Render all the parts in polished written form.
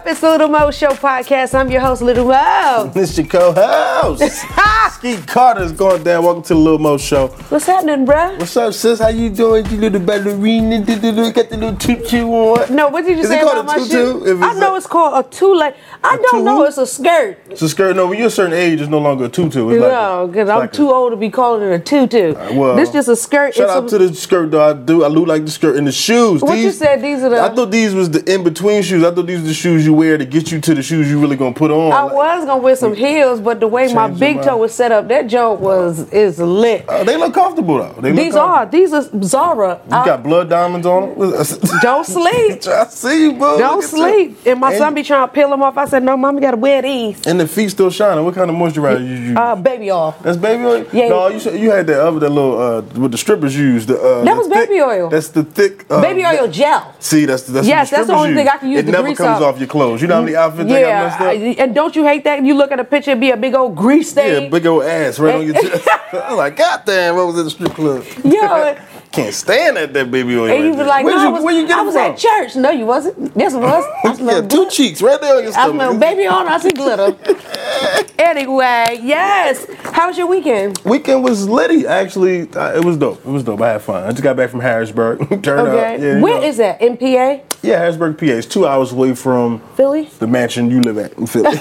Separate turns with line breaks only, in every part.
up? It's the Little Mo Show podcast. I'm your host, Little Mo.
This your co-host. Skeet Carter's going down. Welcome to the Little Mo Show.
What's happening, bruh?
What's up, sis? How you doing? You little ballerina? Got the little tutu on?
No, what did you say about my shoe? I know it's called a two-leg. I don't know. It's a skirt.
It's a skirt. No, when you're a certain age, it's no longer a tutu. It's
no, because I'm too old to be calling it a tutu.
Well,
this just a skirt.
Shout out to the skirt, though. I look like the skirt and the shoes.
What you said? These are the.
I thought these was the in-between shoes. I thought these were the shoes you wear to get you to the shoes you really gonna put on.
I was gonna wear some heels, but the way my big toe was set up, that joint is lit.
They look comfortable though. These are
Zara.
You got blood diamonds on them.
Don't sleep.
I see you, boo.
Don't sleep. And my son be trying to peel them off. I said, no, mommy gotta wear these.
And the feet still shining. What kind of moisturizer you use?
Baby oil.
That's baby oil?
Yeah.
No, you had that little what the strippers use. That
was baby oil.
That's the thick
baby oil gel.
See, that's
yes, that's the only thing I can use.
It never comes off your clothes. You know how many outfits I got messed up?
And don't you hate that? You look at a picture, it'd be a big old grease stain.
Yeah, big old ass right on your chest. I'm like, God damn, what was at the strip club?
Yo.
Can't stand that baby oil.
And you be like,
where you get it
I was
from?
at church. No, you wasn't. Yes, it was.
Yeah, two cheeks right there on your stomach.
I smell baby oil, I see glitter. Anyway, yes. How was your weekend?
Weekend was litty, actually. It was dope. I had fun. I just got back from Harrisburg. Turned up. Yeah,
where is that? In PA?
Yeah, Harrisburg, PA. It's 2 hours away from
Philly?
The mansion you live at in Philly.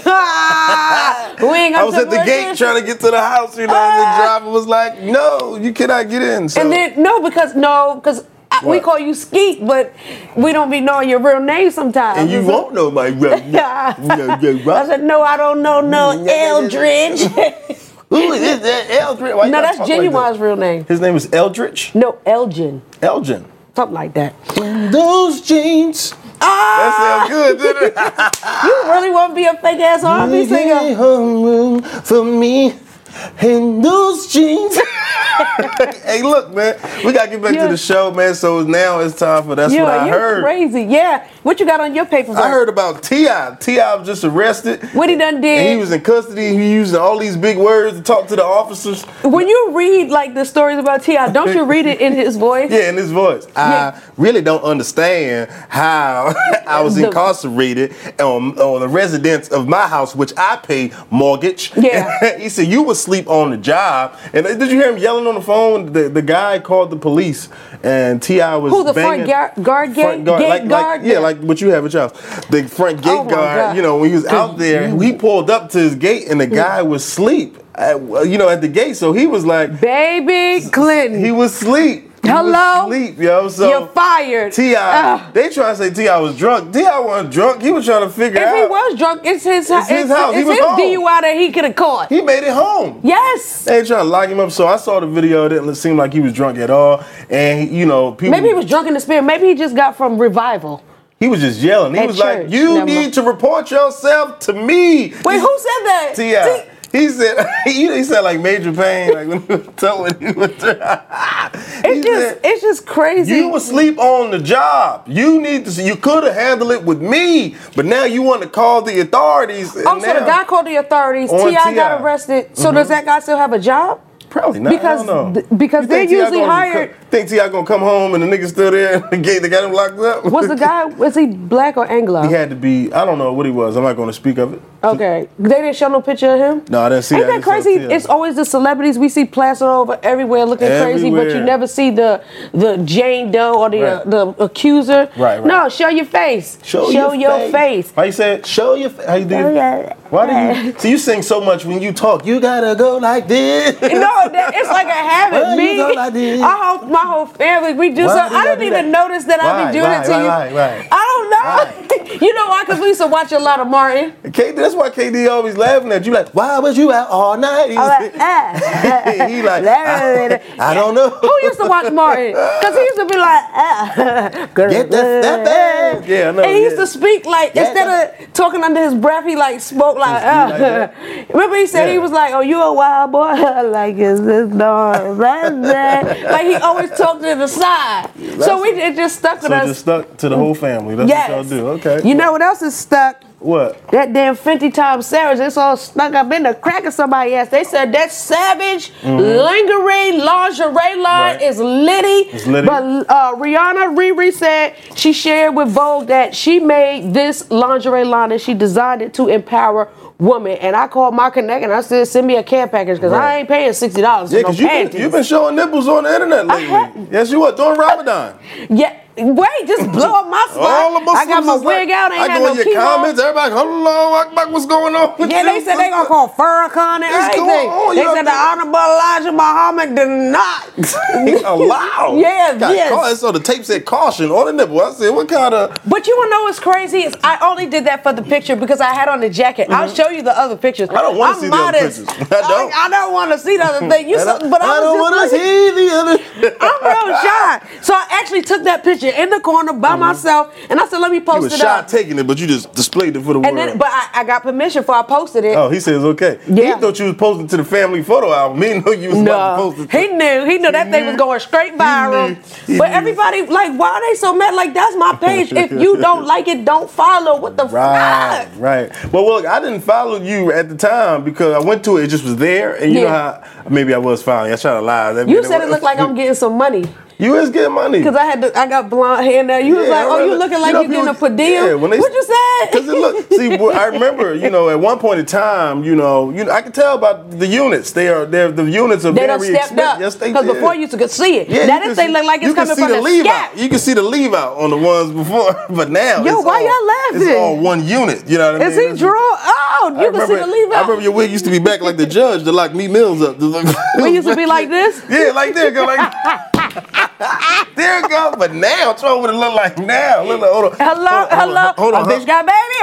I
was at the gate trying to get to the house, you know, and the driver was like, no, you cannot get in. So.
And then, because we call you Skeet, but we don't be knowing your real name sometimes.
And you won't know my real name.
I said, no, I don't know Eldridge.
Who is that? Eldridge?
No, that's Genuine's real name.
His name is Eldridge?
No, Elgin.
Elgin.
Something like that.
Those jeans. That sounds good, didn't it?
You really want to be a fake ass R&B singer?
Room for me in those jeans. Hey, look, man, we gotta get back to the show, man. So now it's time for what I heard.
Crazy, yeah. What you got on your papers?
I heard about T.I. T.I. was just arrested.
What he done did?
And he was in custody. He using all these big words to talk to the officers.
When you read like the stories about T.I., don't you read it in his voice?
Yeah, in his voice. Yeah. I really don't understand how I was incarcerated on the residence of my house, which I pay mortgage.
Yeah.
He said, you would sleep on the job. And did you hear him yelling on the phone? The guy called the police, and T.I. was banging.
Front guard?
Yeah, like what you have at your house. The front gate guard, you know, when he was out there, he pulled up to his gate, and the guy was asleep, at the gate. So he was like,
Baby Clinton.
He was asleep.
Hello?
Sleep, yo. So
you're fired.
T.I. They trying to say T.I. was drunk. T.I. wasn't drunk. He was trying to figure out.
If he was drunk, it's his house.
It's his
home. DUI that he could have caught.
He made it home.
Yes.
They trying to lock him up. So I saw the video. It didn't seem like he was drunk at all. And, people.
Maybe he was drunk in the spirit. Maybe he just got from revival.
He was just yelling. He was like, you need to report yourself to me.
Wait, who said that?
T.I. He said, he said like Major Payne, like when he was
It's just crazy.
You was asleep on the job. You could have handled it with me, but now you want to call the authorities.
So the guy called the authorities. T.I. got arrested. So does that guy still have a job?
Probably not.
Because,
I don't know.
Because they're usually hired.
Think T.I. gonna come home and the nigga's still there in the gate? They got him locked up.
Was he black or Anglo?
He had to be. I don't know what he was. I'm not going to speak of it.
Okay. They didn't show no picture of him?
No, I didn't see that.
Ain't that crazy? It's always the celebrities. We see plastered over everywhere looking crazy, but you never see the Jane Doe or the accuser.
Right.
No, show your face. Show your face.
Why you say it? Show your face. How you do it? Why do you? See, you sing so much when you talk. You gotta go like this.
No, it's like a habit. Me,
like this.
my whole family, we do something. I didn't even notice that I be doing it to you.
Right.
I don't know. You know why? Because we used to watch a lot of Martin.
That's why KD always laughing at you. Like, why was you out all night? He like, I don't know.
Who used to watch Martin? Because he used to be like,
get that back. Yeah, I know.
And he used to speak like, instead of talking under his breath, he like spoke like, Remember he said he was like, oh, you a wild boy? Like, is this dog? Like he always talked to the side. So it just stuck with us.
Just stuck to the whole family. That's what y'all do. Okay. right.
You know what else is stuck?
What?
That damn 50 times Savage. It's all stuck up in the crack of somebody's ass. They said that Savage lingerie lingerie line is litty.
It's litty.
But Rihanna Riri said she shared with Vogue that she made this lingerie line and she designed it to empower women. And I called my connect and I said, send me a care package because I ain't paying $60 for no panties.
You've been showing nipples on the internet lately. Yes, you were during Ramadan.
Yeah. Wait, just blow up my spot. I got my wig out. Ain't
I
got
go
no
in your
chemo.
comments. Everybody, hello, what's going on?
Yeah, they said they gonna call Farrakhan and everything. They said the Honorable Elijah Muhammad did not
allow.
Yes.
So the tape said caution on the nipple. I said, what kind of?
But you wanna know what's crazy? Is I only did that for the picture because I had on the jacket. I'll show you the other pictures.
I don't want to see the other pictures.
I don't want to see the other thing. But
I don't want to see the other.
I'm real shy. So I actually took that picture in the corner by myself, and I said, let me post it up.
You were shy taking it, but you just displayed it for the world.
But I got permission before I posted it.
Oh, he says okay.
Yeah.
He thought you was posting to the family photo album. He knew you was about to post it.
He knew that thing was going straight viral. But everybody, like, why are they so mad? Like, that's my page. If you don't like it, don't follow. What the fuck?
Right. Well, look, I didn't follow you at the time because I went to it. It just was there. And you know how, maybe I was following. I tried to lie.
You said it looked like I'm getting some money.
You was getting money.
Because I got blonde hair now. You was like, oh, you looking like you getting a per diem? Yeah, what you said?
Because I remember, at one point in time, I could tell about the units. The units are very expensive. They done stepped up. Yes, they did.
Because before you could see it.
Yeah,
now this thing look like it's coming from the scalp.
You can see the leave out on the ones before, but now
why y'all laughing?
It's all one unit. You know what I mean?
Is he draw? Oh, you can see the leave out.
I remember your wig used to be back like the judge to lock me Mills up.
We used to be like this?
Yeah, like there, go like. There it goes. But now, it's what it look like now. Hold on.
Hello. A bitch got baby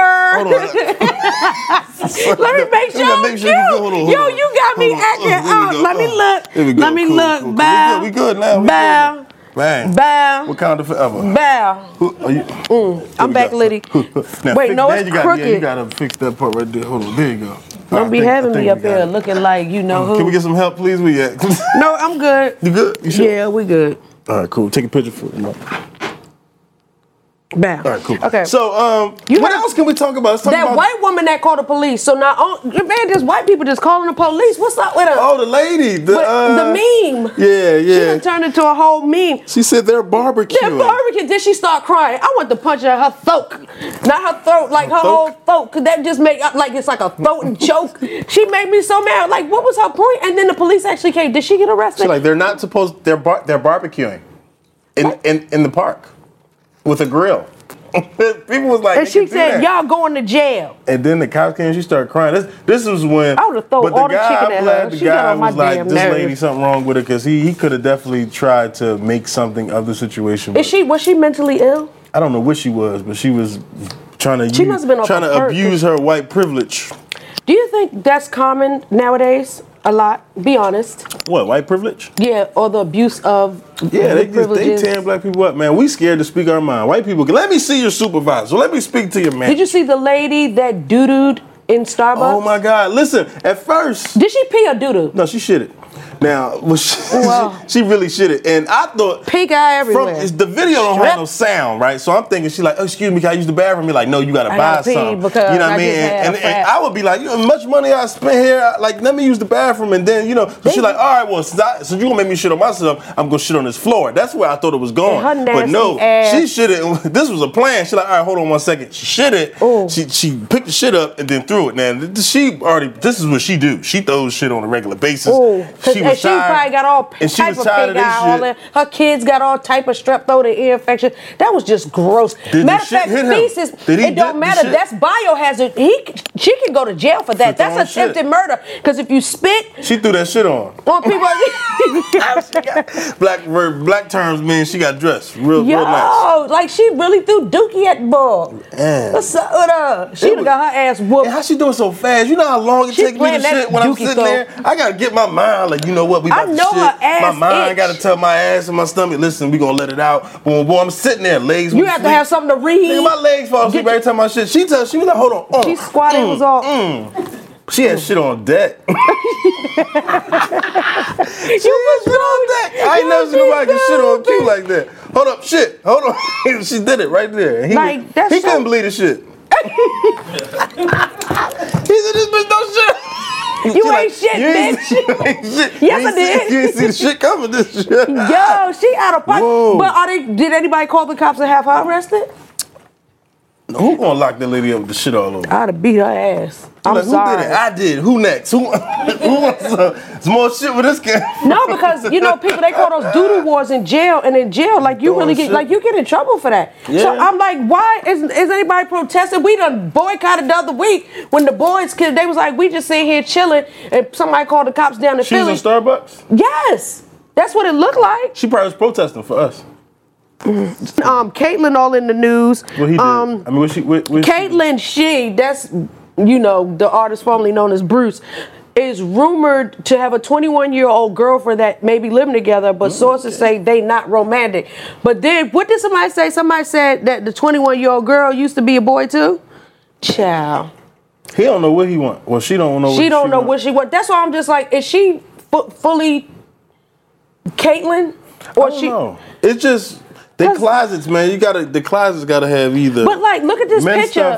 hair. Let me make sure. Yo, you got me acting out. Let me look. Let me look. Bow.
We good now.
Bow.
Bang.
Bow.
Wakanda forever.
Bow. I'm back, Liddy. Wait, no, it's crooked.
You gotta fix that part right there. Hold on. There you go.
Don't be having me up here looking like you know who.
Can we get some help, please?
No, I'm good.
You good? You sure?
Yeah, we good.
All right, cool. Take a picture for me.
Bam.
All right, cool.
Okay.
So, what else can we talk about? Let's talk
about white woman that called the police. So now, there's white people just calling the police. What's up with her?
Oh, the lady. The
meme.
Yeah.
She done turned into a whole meme.
She said they're barbecuing.
Then she start crying. I want to punch her throat. Not her throat, like her whole throat. Because that just make like it's like a throat and choke. She made me so mad. Like, what was her point? And then the police actually came. Did she get arrested?
She's like, they're not supposed, they're barbecuing in the park. With a grill. People was like,
and she said, y'all going to jail.
And then the cops came and she started crying. This was when.
I would have thrown all the chicken at her.
The guy was like, this lady, something wrong with her, because he could have definitely tried to make something of the situation.
Was she mentally ill?
I don't know what she was, but she was trying to abuse her white privilege.
Do you think that's common nowadays? A lot. Be honest.
What, white privilege?
Yeah, or the abuse of
they tearing black people up, man. We scared to speak our mind. White people, let me see your supervisor. Let me speak to your man.
Did you see the lady that doo-dooed in Starbucks?
Oh my God! Listen, at first,
did she pee or doo-doo?
No, she shitted. Now, she really shitted, and I thought
pink eye everywhere.
The video don't have no sound, right? So I'm thinking she's like, oh, excuse me, can I use the bathroom? Be like, no, you gotta buy something. You know what I mean? And I would be like, much money I spent here, like let me use the bathroom, and then so she's like, all right, well, since you gonna make me shit on myself, I'm gonna shit on this floor. That's where I thought it was going, but no, she shitted. This was a plan. She's like, all right, hold on 1 second. She shitted. Ooh. She picked the shit up and then threw it. Now this is what she do. She throws shit on a regular basis.
Ooh. She probably got all type of pink eye. Her kids got all type of strep throat and ear infection. That was just gross. Matter of fact, feces, it don't matter. That's biohazard. She can go to jail for that. That's attempted murder. Because if you spit,
she threw that shit on people. Black terms mean she got dressed real nice.
Like she really threw dookie at the ball. What's up with her? She done got her ass whooped.
How she doing so fast? You know how long it takes me to shit when I'm sitting there? I gotta get my mind like, you know what? We about to shit.
Her ass
my mind got to tell my ass and my stomach, listen, we gonna let it out. Boom, boom. I'm sitting there, legs.
You have to have something to read.
Nigga, my legs fall asleep every time my shit. She was like, hold on.
She squatted, was all.
She had shit on deck. I ain't never seen nobody get shit on Q like that. Hold up, shit. Hold on. She did it right there. He couldn't believe the shit. He said, this bitch don't shit.
You ain't shit, bitch.
You ain't shit.
Yes, I did.
You ain't see the shit coming, this shit.
Yo, she out of pocket. But did anybody call the cops and have her arrested?
Who gonna lock that lady up with the shit all over?
I'd have beat her ass. I'm
like,
sorry.
Who did it? I did. Who next? Who wants some more shit with this guy?
No, because people they call those doodle wars in jail, and in jail, you really get you get in trouble for that. Yeah. So I'm like, why is anybody protesting? We done boycotted the other week when the boys they was like, we just sitting here chilling, and somebody called the cops down in Philly.
She was in Starbucks?
Yes, that's what it looked like.
She probably was protesting for us.
Caitlyn all in the news.
What he did? I mean,
Caitlyn, that's the artist formerly known as Bruce, is rumored to have a 21-year-old girlfriend that may be living together, but sources say they not romantic. But then, what did somebody say? Somebody said that the 21-year-old girl used to be a boy too. Child.
He don't know what he want. Well, she don't know.
She don't know what she want. That's why I'm just like, is she fully Caitlyn, or
I don't know. It's just. The closets, man. The closets gotta have either.
But look at this picture.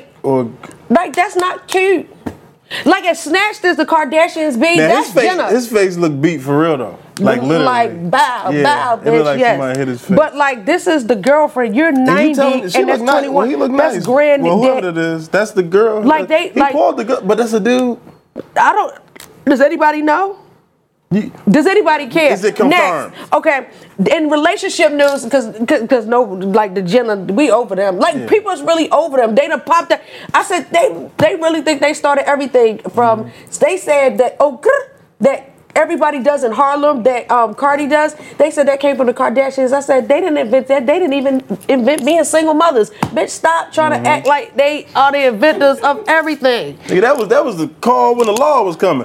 That's not cute. As snatched as the Kardashians be, that's Jenner.
His face look beat for real though. Literally.
Bow, bitch.
Like somebody hit his face.
But this is the girlfriend. You're 90 and that's 21.
Well, he look nice.
That's grand.
Well, whoever it is, that's the girl. He pulled the girl, but that's a dude.
Does anybody know? Does anybody care?
Is it confirmed?
Next, okay. In relationship news, because the Jenner, we over them. People's really over them. They done popped that. I said they really think they started everything from. They said that that everybody does in Harlem, that Cardi does. They said that came from the Kardashians. I said they didn't invent that. They didn't even invent being single mothers. Bitch, stop trying to act like they are the inventors of everything.
That was the call when the law was coming.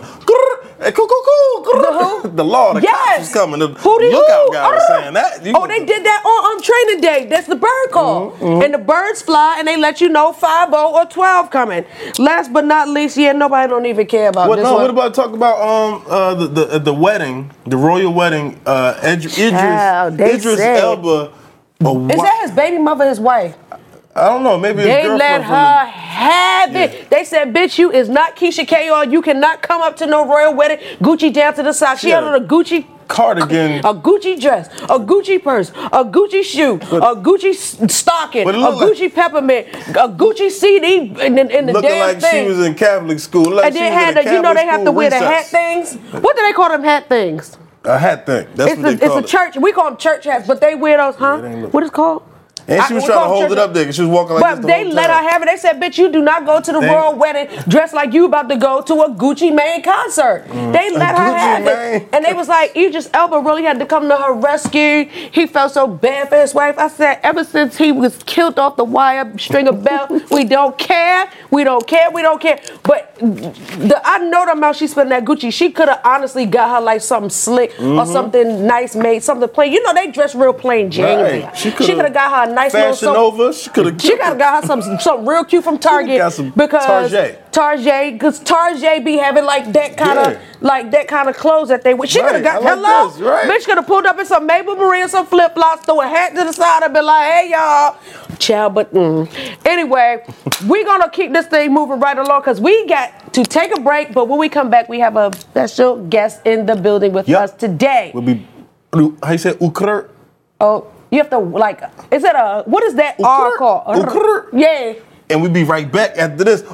The law, the cops was coming. The lookout guy was saying that.
They did that on training day. That's the bird call. And the birds fly and they let you know 5 or 12 coming. Last but not least, nobody don't even care about this one.
What about talk about the wedding, the royal wedding, Idris Elba.
Is that his baby mother, his wife?
I don't know. Maybe
they let her have it. They said, "Bitch, you is not Keisha K.R. You cannot come up to no royal wedding. Gucci down to the side. She had on a Gucci
cardigan,
a Gucci dress, a Gucci purse, a Gucci shoe, a Gucci stocking, a Gucci peppermint, a Gucci CD in the damn
looking like
thing.
She was in Catholic school.
And then had they have to wear the hat things. What do they call them hat things?
A hat thing. That's what they call it.
It's a church. We call them church hats, but they wear those, huh? What is it called?
And she was trying to hold it up there because she was walking like this.
But they let her have it. They said, bitch, you do not go to the royal wedding dressed like you about to go to a Gucci Mane concert. They let her have it. And they was like, Idris Elba really had to come to her rescue. He felt so bad for his wife. I said, ever since he was killed off the wire, string of bell, we don't care. We don't care. We don't care. But I know the amount she spent that Gucci. She could have honestly got her like something slick or something nice made, something plain. You know, they dress real plain Jane.
Right.
She could have got her a nice
Fashion
little
Nova. She could have
got her something real cute from Target. Because Target, because Target be having like that kind of clothes that they wear. She could have got bitch could have pulled up in some Maybelline Maria, some flip flops, throw a hat to the side, and been like, hey y'all, child. But anyway, we're gonna keep this thing moving right along because we got to take a break. But when we come back, we have a special guest in the building with us today.
We'll be how you say Ukr?
Oh. You have to is it what is that R called? Yeah.
And we'll be right back after this.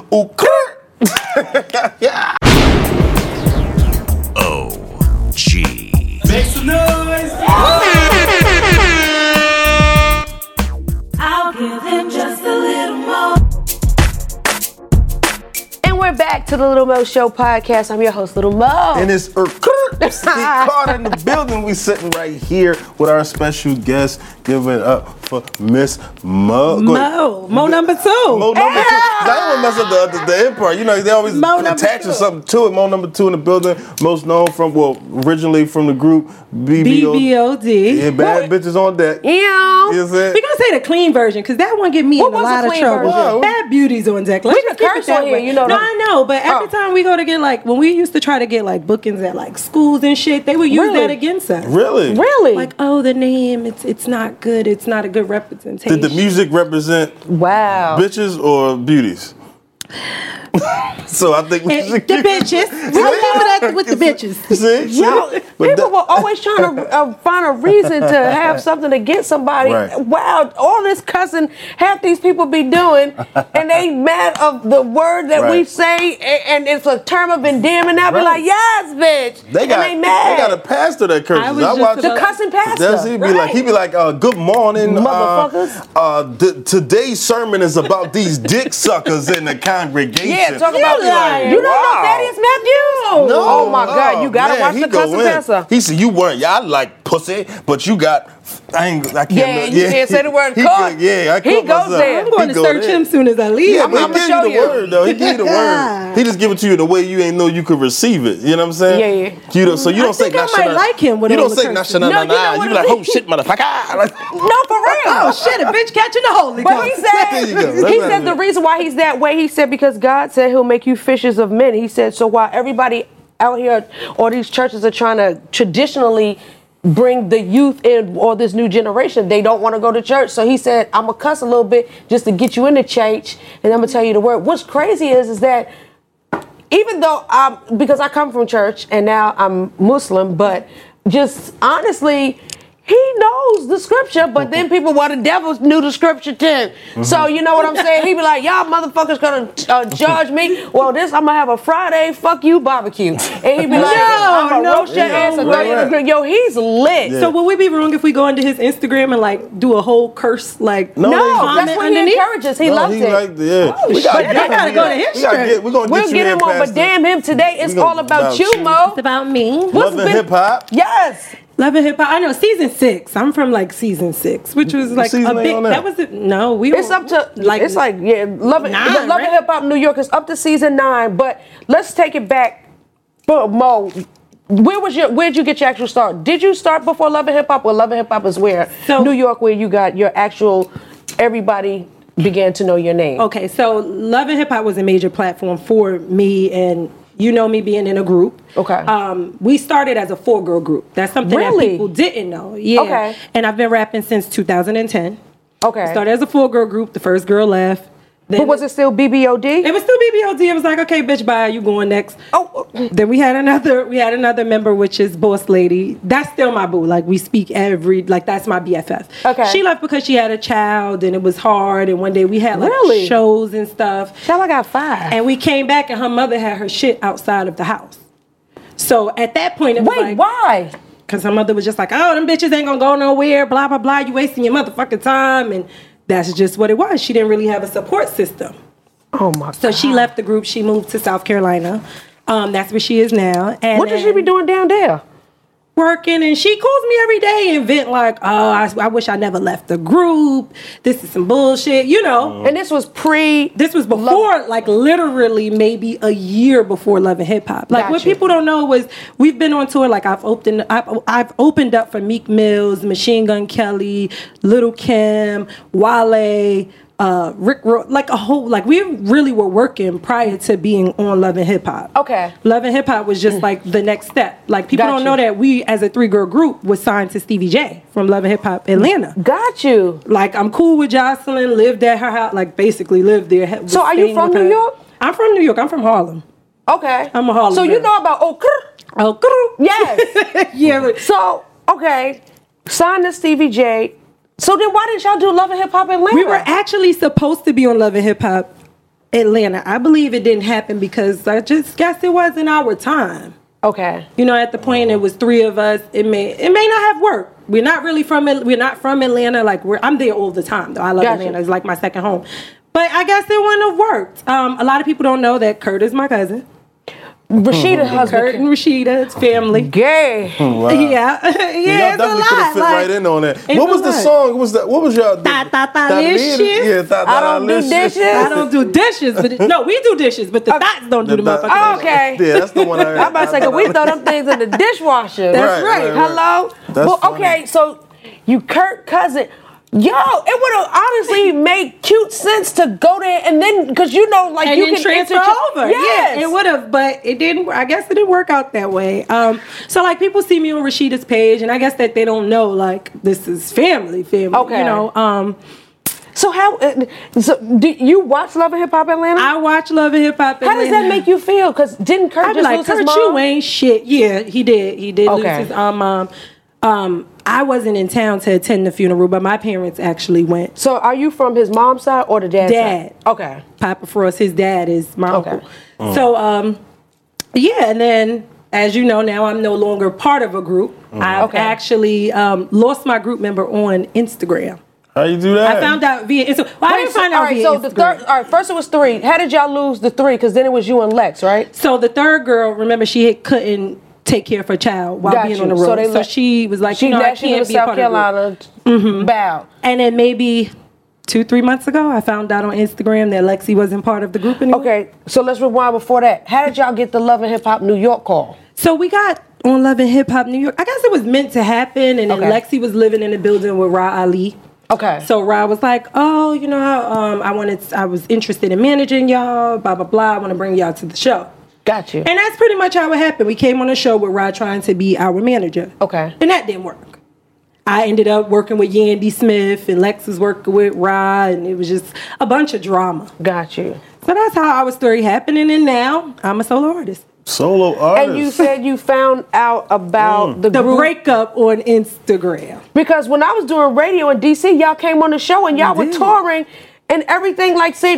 Yeah.
OG.
Make some noise.
I'll give him just a little more.
And we're back to the Little Mo Show podcast. I'm your host, Little Mo.
And it's Steve Carter in the building. We sitting right here with our special guest. Give it up for Miss Mo.
Mo number 2.
Mo number 2. I don't want to mess up the end part. You know, they always attach something to it. Mo number 2 in the building. Most known from, originally from the group
BBOD.
Yeah, bad bitches on deck.
Yeah.
You know what I'm saying?
We're going to say the clean version because that one get me in a lot of trouble. Bad beauties on deck.
We can curse on here, you know.
No, I know, but every time we go to get when we used to try to get bookings at schools and shit, they would use that against us.
Really?
The name, it's not good. It's not a good representation.
Did the music represent bitches or beauties? So I think we should
the bitches. We don't leave it with the bitches.
See?
People were always trying to find a reason to have something against somebody.
Right.
Wow, all this cussing half these people be doing, and they mad of the word that we say, and it's a term of endearment. I'll be like, yes, bitch.
They got a pastor that curses. I watch
the cussing pastor.
He be like, good morning,
motherfuckers.
Today's sermon is about these dick suckers in the congregation.
Yeah, talk about you don't know Thaddeus Matthews?
No.
Oh my God, you gotta watch the cussing pastor.
He said, you weren't. I like pussy, but you got. I can't.
You can't say the word cook.
He
goes there.
I'm going to search him soon as I leave.
Yeah, but he give you the word though. He give you the word. He just give it to you the way you ain't know you could receive it. You know what I'm saying?
Yeah.
So you don't say.
I might like him.
You don't say nah. You be like, oh shit, motherfucker.
No, for real.
Oh shit, a bitch catching the Holy Ghost.
But he said the reason why he's that way. He said because God said He'll make you fishers of men. He said so while everybody out here or these churches are trying to traditionally bring the youth in or this new generation, they don't want to go to church. So he said, I'm going to cuss a little bit just to get you into church, and I'm going to tell you the word. What's crazy is that even though because I come from church and now I'm Muslim, but just honestly, he knows the scripture, but then people, the devil knew the scripture too. Mm-hmm. So you know what I'm saying? He be like, y'all motherfuckers gonna judge me. Well, I'm gonna have a Friday fuck you barbecue. And he be like, I'm gonna roast your ass at 30 degrees. Yo, he's lit.
Yeah. So would we be wrong if we go into his Instagram and do a whole curse
No, that's what he encourages. He loves it.
But I gotta go to his church.
We'll
get him on, but damn him today. It's all about you, Mo.
It's about me.
Love and hip hop.
Yes.
Love and Hip Hop. I know season 6. I'm from season 6, which was a big. That was no.
It's up to It's Love and Hip Hop New York is up to season 9. But let's take it back, Mo. Where'd you get your actual start? Did you start before Love and Hip Hop, or Love and Hip Hop is New York, where you got your actual everybody began to know your name?
Okay, so Love and Hip Hop was a major platform for me and. You know me being in a group.
Okay.
We started as a 4-girl group. That's something that people didn't know. Yeah. Okay. And I've been rapping since 2010.
Okay.
Started as a 4-girl group. The first girl left.
But was it still BBOD?
It was still BBOD. It was like, okay, bitch, bye. You going next?
Oh.
Then we had another member, which is Boss Lady. That's still my boo. We speak that's my BFF.
Okay.
She left because she had a child and it was hard. And one day we had shows and stuff.
Child, I got 5.
And we came back and her mother had her shit outside of the house. So at that point, it was
why?
Because her mother was just like, oh, them bitches ain't gonna go nowhere. Blah blah blah. You wasting your motherfucking time and. That's just what it was. She didn't really have a support system.
Oh my God.
So she left the group. She moved to South Carolina. That's where she is now. And
what does she be doing down there?
Working, and she calls me every day and vent like, oh, I wish I never left the group. This is some bullshit,
And this was
before, literally maybe a year before Love and Hip Hop. What people don't know was we've been on tour. I've opened up for Meek Mills, Machine Gun Kelly, Lil' Kim, Wale. Rick Ross, we really were working prior to being on Love and Hip Hop.
Okay.
Love and Hip Hop was just the next step. People don't know that we, as a 3-girl group, was signed to Stevie J from Love and Hip Hop Atlanta.
Got you.
I'm cool with Jocelyn, lived at her house, basically lived there.
So are you from New York?
I'm from New York. I'm from Harlem.
Okay.
I'm a Harlem.
So you know about Yes.
Yeah.
So, okay. Signed to Stevie J. So then why didn't y'all do Love and Hip Hop Atlanta?
We were actually supposed to be on Love and Hip Hop Atlanta. I believe it didn't happen because I just guess it wasn't our time.
Okay.
At the point it was 3 of us. It may not have worked. We're not from Atlanta. I'm there all the time though. I love Atlanta. It's like my second home. But I guess it wouldn't have worked. A lot of people don't know that Kurt is my cousin.
Rasheeda's husband.
Kurt and Rasheeda's family.
Gay.
Wow.
Yeah. Yeah, it's a lot.
Could have fit right in on that. What was the song? What was y'all?
Dishes.
Yeah,
I don't do dishes.
I don't do dishes, but no, we do dishes, but the thoughts don't do the motherfuckers.
Okay.
Yeah, that's the one I heard.
I'm about to say, 'cause we throw them things in the dishwasher.
That's right.
Hello?
That's funny.
Okay, so you Kurt cousin. Yo, it would have honestly made cute sense to go there and then, because you know, like,
and
you
then
can
transfer over.
Yes.
Yeah, it would have, but it didn't. I guess it didn't work out that way. So like people see me on Rasheeda's page, and I guess that they don't know like this is family.
Okay.
You know.
So how? So do you watch Love and Hip Hop Atlanta?
I watch Love and Hip Hop Atlanta.
How does that make you feel? Because didn't Kurt just lose his mom?
You ain't shit. Yeah, he did. He did lose his mom. I wasn't in town to attend the funeral, but my parents actually went.
So are you from his mom's side or the dad's side? Okay.
Papa Frost, his dad is my uncle.
Mm.
So, yeah, and then, as you know, now I'm no longer part of a group. I've actually lost my group member on Instagram.
How you do that?
I found out via Instagram. Well, I didn't find out via Instagram.
The third, all right, first it was 3. How did y'all lose the 3? Because then it was you and Lex, right?
So the third girl, remember, couldn't take care of her child while being on the road. So she was like, I can't be a part of the group.
Bow.
And then maybe 2-3 months ago, I found out on Instagram that Lexi wasn't part of the group anymore.
Okay, so let's rewind before that. How did y'all get the Love and Hip Hop New York call?
So we got on Love and Hip Hop New York. I guess it was meant to happen, and then Lexi was living in a building with Ra Ali.
Okay.
So Ra was like, oh, you know, I was interested in managing y'all, blah, blah, blah. I want to bring y'all to the show.
Got you.
And that's pretty much how it happened. We came on a show with Rod trying to be our manager.
Okay.
And that didn't work. I ended up working with Yandy Smith, and Lex was working with Rod, and it was just a bunch of drama.
Got you.
So that's how our story happened, and now I'm a solo artist.
Solo artist.
And you said you found out about the
breakup on Instagram.
Because when I was doing radio in DC, y'all came on the show and y'all were touring and everything.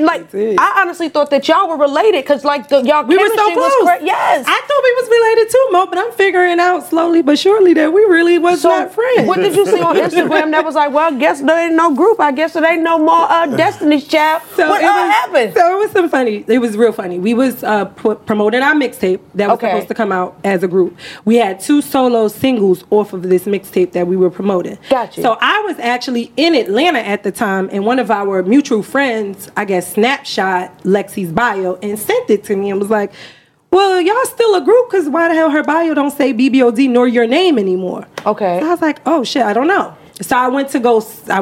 I honestly thought that y'all were related because y'all
we were so close.
Yes,
I thought we was related too, Mo. But I'm figuring out slowly but surely that we really was not friends.
What did you see on Instagram that was like? Well, I guess there ain't no group. I guess there ain't no more Destiny's Child.
So
what happened?
So it was some funny. It was real funny. We was promoting our mixtape that was supposed to come out as a group. We had 2 solo singles off of this mixtape that we were promoting.
Gotcha.
So I was actually in Atlanta at the time, and one of our mutual friends, I guess, snapshot Lexi's bio and sent it to me and was like, well, y'all still a group because why the hell her bio don't say BBOD nor your name anymore?
Okay.
So I was like, oh shit, I don't know. So I went to go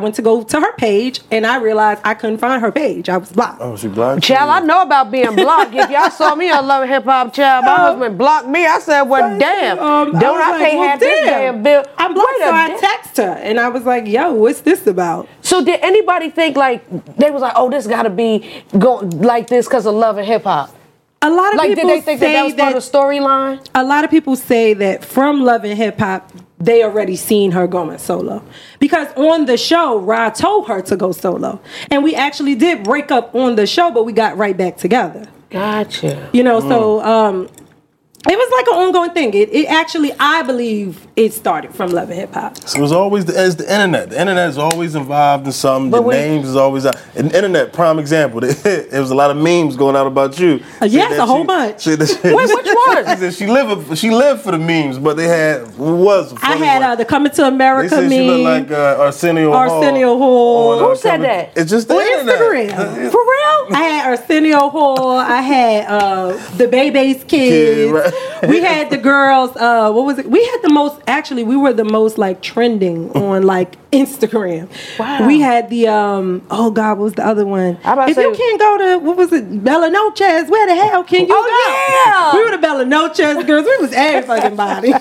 to her page, and I realized I couldn't find her page. I was blocked.
Oh, she blocked
Child, I know about being blocked. If y'all saw me on Love and Hip Hop, child, my husband blocked me. I said, well, damn. I can't have this damn bill.
I'm blocked, so I text her, and I was like, yo, what's this about?
So did anybody think, they was like, oh, this got to be going like this because of Love and Hip Hop?
A lot of people
did they think that was part of the storyline?
A lot of people say that from Love and Hip Hop, they already seen her going solo. Because on the show, Rod told her to go solo. And we actually did break up on the show, but we got right back together.
Gotcha.
You know, so it was like an ongoing thing. It actually, I believe, it started from Love and Hip Hop.
So it was always the internet. The internet is always involved in something. The names is always out. And the internet, prime example. There was a lot of memes going out about you.
Yes, a whole bunch.
Wait, which one?
She lived for the memes, but they had
I had the Coming to America
they said
meme.
She looked like Arsenio
Hall.
Who said that?
It's just the internet.
Instagram.
For real?
I had Arsenio Hall. I had the Bebe's kids.
Right.
We had the girls. What was it? We had the most. Actually, we were the most trending on Instagram.
Wow.
We had the oh God, what was the other one? If you can't go to what was it? Bella Noches, where the hell can you go?
Yeah.
We were the Bella Noches girls. We was every fucking body.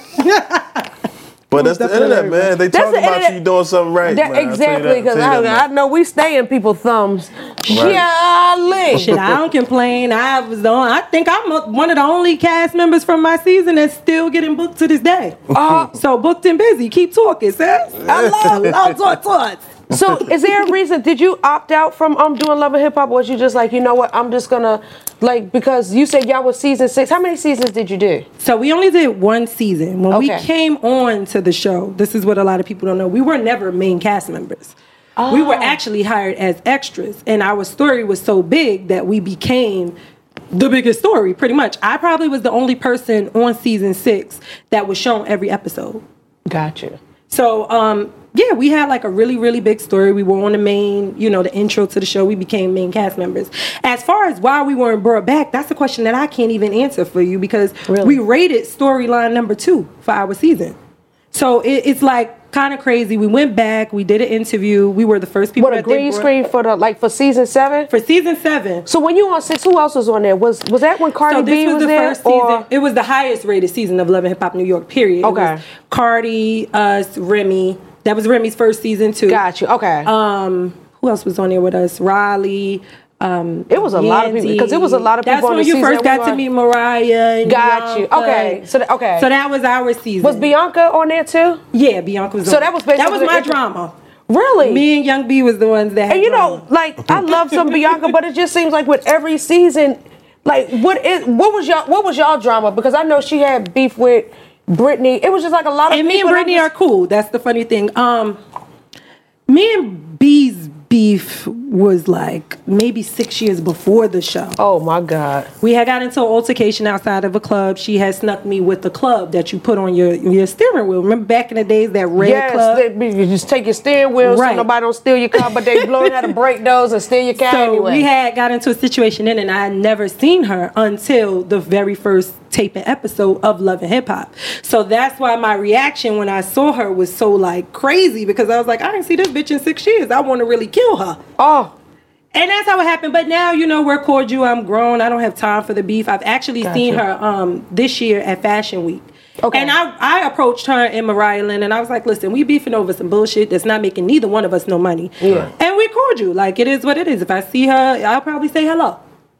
But that's the internet, man. They talk about you doing something right, man.
Exactly, because I know we stay in people's thumbs.
Right.
Shit, I don't complain. I think I'm one of the only cast members from my season that's still getting booked to this day. So booked and busy. Keep talking, sis. I love talk.
So is there a reason, did you opt out from doing Love and Hip Hop, or was you just like, you know what, I'm just gonna, because you said y'all was season 6. How many seasons did you do?
So we only did 1 season. When we came on to the show, this is what a lot of people don't know, we were never main cast members. We were actually hired as extras, and our story was so big that we became the biggest story, pretty much. I probably was the only person on season 6 that was shown every episode.
Gotcha.
So, yeah, we had like a really, really big story. We were on the main, the intro to the show. We became main cast members. As far as why we weren't brought back, that's a question that I can't even answer for you because we rated storyline number 2 for our season. So it's like kind of crazy. We went back. We did an interview. We were the first people.
What, a green screen for season 7?
For season 7.
So when you were on 6, who else was on there? Was that when Cardi B was there?
First season. It was the highest rated season of Love and Hip Hop New York. Period.
Okay.
It was Cardi, us, Remy. That was Remy's first season too.
Got you. Okay.
Who else was on there with us? Riley.
It was a lot of people because it was a lot of people.
That's when you first got to meet Mariah. And
got
Bianca.
you. Okay. So
that was our season.
Was Bianca on there too?
Yeah, Bianca was.
So that was basically
my drama.
Really?
Me and Young B was the ones that had
drama. I love some Bianca, but it just seems like with every season, like what was y'all drama? Because I know she had beef with Brittany. It was just like a lot of people.
And me and Brittany are cool. That's the funny thing. Me and B's beef was like maybe 6 years before the show.
Oh my God.
We had got into an altercation outside of a club. She had snuck me with the club that you put on your steering wheel. Remember back in the days, that red club?
Yes, you just take your steering wheel so nobody don't steal your car, but they learn how to break those and steal your car anyway.
We had got into a situation then, and I had never seen her until the very first taping episode of Love and Hip Hop. So that's why my reaction when I saw her was so like crazy, because I was like, I didn't see this bitch in 6 years. I want to really kill her.
Oh.
And that's how it happened. But now, we're cordial. I'm grown. I don't have time for the beef. I've actually seen her this year at Fashion Week. Okay. And I approached her and Mariah Lynn, and I was like, listen, we beefing over some bullshit that's not making neither one of us no money.
Yeah.
And we cordial. Like, it is what it is. If I see her, I'll probably say hello.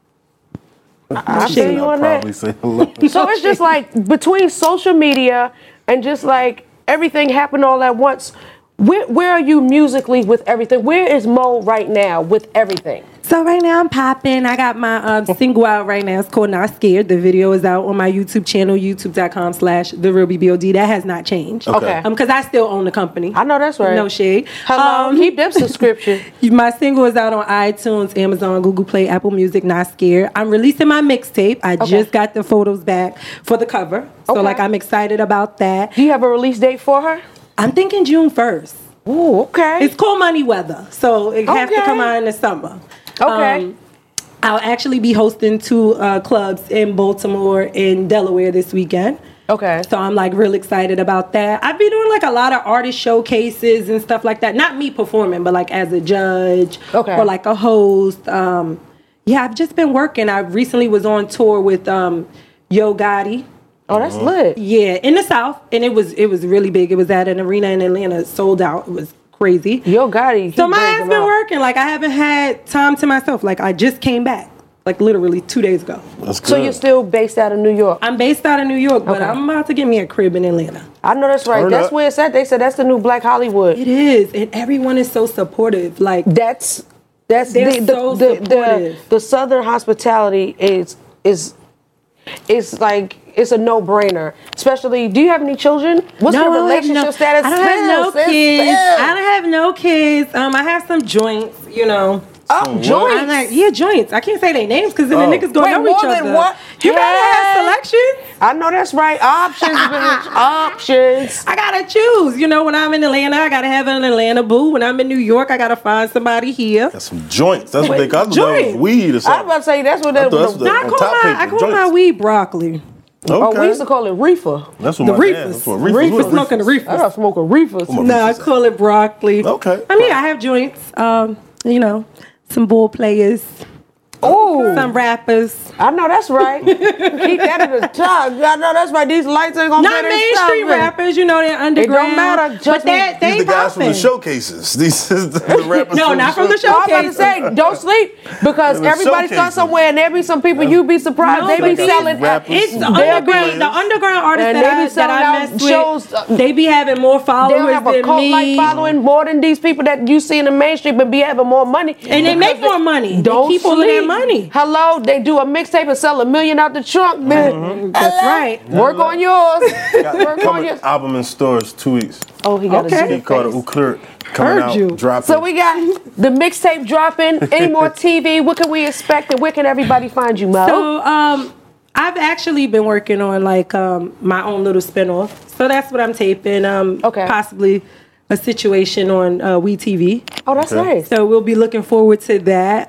I feel you on that.
Say hello.
So it's just like between social media and just like everything happened all at once. Where are you musically with everything? Where is Mo right now with everything?
So right now I'm popping. I got my single out right now. It's called Not Scared. The video is out on my YouTube channel, youtube.com/TheRealBBOD. That has not changed.
Okay.
Because I still own the company.
I know that's right.
No shade.
Hello. Keep them subscription.
My single is out on iTunes, Amazon, Google Play, Apple Music, Not Scared. I'm releasing my mixtape. I just got the photos back for the cover. So I'm excited about that.
Do you have a release date for her?
I'm thinking June 1st.
Ooh, okay.
It's cold money weather, so it has to come out in the summer.
Okay.
I'll actually be hosting 2 clubs in Baltimore and Delaware this weekend.
Okay.
So I'm like real excited about that. I've been doing like a lot of artist showcases and stuff like that. Not me performing, but like as a judge or like a host. I've just been working. I recently was on tour with Yo Gotti.
Oh, that's lit.
Yeah, in the South, and it was really big. It was at an arena in Atlanta, sold out. It was crazy.
Yo Gotti.
So my ass been working. Like I haven't had time to myself. Like I just came back, like literally 2 days ago.
That's good.
So you're still based out of New York?
I'm based out of New York, but I'm about to get me a crib in Atlanta.
I know that's right. That's where it's at. They said that's the new Black Hollywood.
It is, and everyone is so supportive. Like
that's
so supportive.
The Southern hospitality is like. It's a no-brainer. Especially, do you have any children? What's your relationship status?
I don't have no kids. I don't have no kids. I have some joints,
Joints?
Joints. I can't say their names because then the niggas gonna know each other.
What?
You gotta have selection.
I know that's right. Options, bitch. Options.
I gotta choose. When I'm in Atlanta, I gotta have an Atlanta boo. When I'm in New York, I gotta find somebody here.
That's some joints. That's what they call it. Weed or something.
I was about to say that's what they
I call my weed broccoli.
Okay.
Oh, we used to call it reefer.
That's what reefers.
Reefers smoking the reefers.
I don't smoke a reefers.
I call it broccoli.
Okay.
I mean, I have joints. Some ball players.
Oh,
some rappers.
I know that's right. Keep that at the top. I know that's right. These lights ain't gonna
not mainstream rappers. They're underground.
It don't matter.
But they
these the guys from the showcases. These is the rappers.
No, not from the showcases.
I'm about to say, don't sleep because everybody starts somewhere, and there be some people you'd be surprised they be selling.
It's the underground. The underground artists that I mess with, they be having more followers than me. They have a
cult-like following more than these people that you see in the mainstream, but be having more money.
And they make more money.
Don't
keep all of their money money.
Hello, they do a mixtape and sell $1 million out the trunk, man.
That's right.
Work on yours. Work on yours.
Album in stores 2 weeks.
Oh, he got a
Skeet Carter Uclurt coming out, dropping.
So we got the mixtape dropping. Any more TV? What can we expect, and where can everybody find you, Mo?
So, I've actually been working on like my own little spinoff. So that's what I'm taping. Possibly a situation on WeTV.
Oh, that's nice.
So we'll be looking forward to that.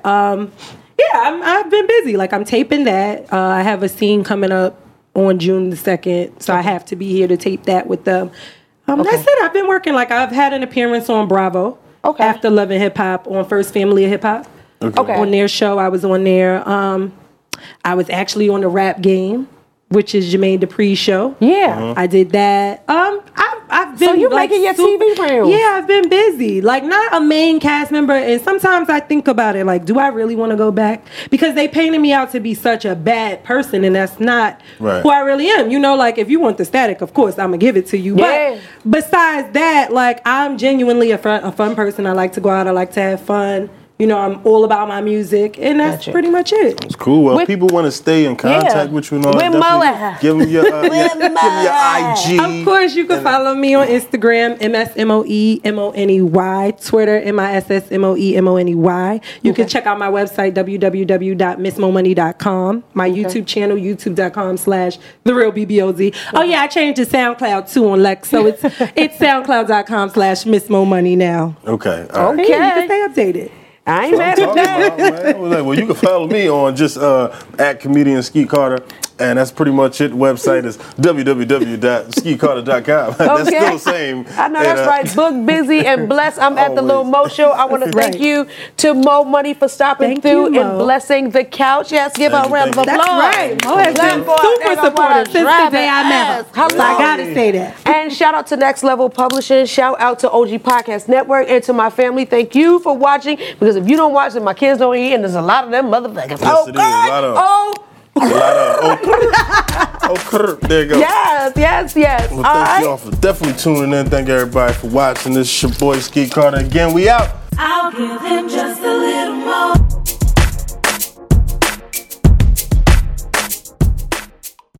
I've been busy. Like I'm taping that. I have a scene coming up on June the 2nd, so I have to be here to tape that with them. That's it. I've been working. Like I've had an appearance on Bravo. After Love and Hip Hop on First Family of Hip Hop. On their show, I was on there. I was actually on the Rap Game, which is Jermaine Dupri's show.
Yeah.
I did that. I've been.
So you making your TV rounds?
Yeah, I've been busy. Like not a main cast member, and sometimes I think about it. Like, do I really want to go back? Because they painted me out to be such a bad person, and that's not who I really am. You know, like if you want the static, of course I'm gonna give it to you.
Yeah.
But besides that, like I'm genuinely a fun person. I like to go out. I like to have fun. You know, I'm all about my music, and that's pretty much it.
It's cool. Well, people want to stay in contact with you and all that. Give them your IG.
Of course, you can follow me on Instagram, MSMOEMONEY, Twitter, MISSMOEMONEY. You can check out my website, www.missmomoney.com. My YouTube channel, youtube.com/TheRealBBOZ. Oh, yeah, I changed to SoundCloud, too, on Lex, so it's SoundCloud.com/MissMoMoney now.
Okay.
All right. You can stay updated.
I ain't mad at that.
Well, you can follow me on just at comedian Skeet Carter, and that's pretty much it. Website is www.skeetcarter.com. That's still the same.
I know that's right. Book busy and blessed. I'm at the Lil Mo Show. I want to thank you to Mo Money for stopping through and blessing the couch. Yes, give her a round of applause.
That's right. Mo has been super supportive since the day I met her. So I gotta say that.
And shout out to Next Level Publishing. Shout out to OG Podcast Network and to my family. Thank you for watching. Because if you don't watch, then my kids don't eat, and there's a lot of them motherfuckers.
Yes, it is. There you go.
Yes.
Well, thank y'all for definitely tuning in. Thank everybody for watching. This is your boy Skeet Carter. Again, we out.
I'll give him just a little more.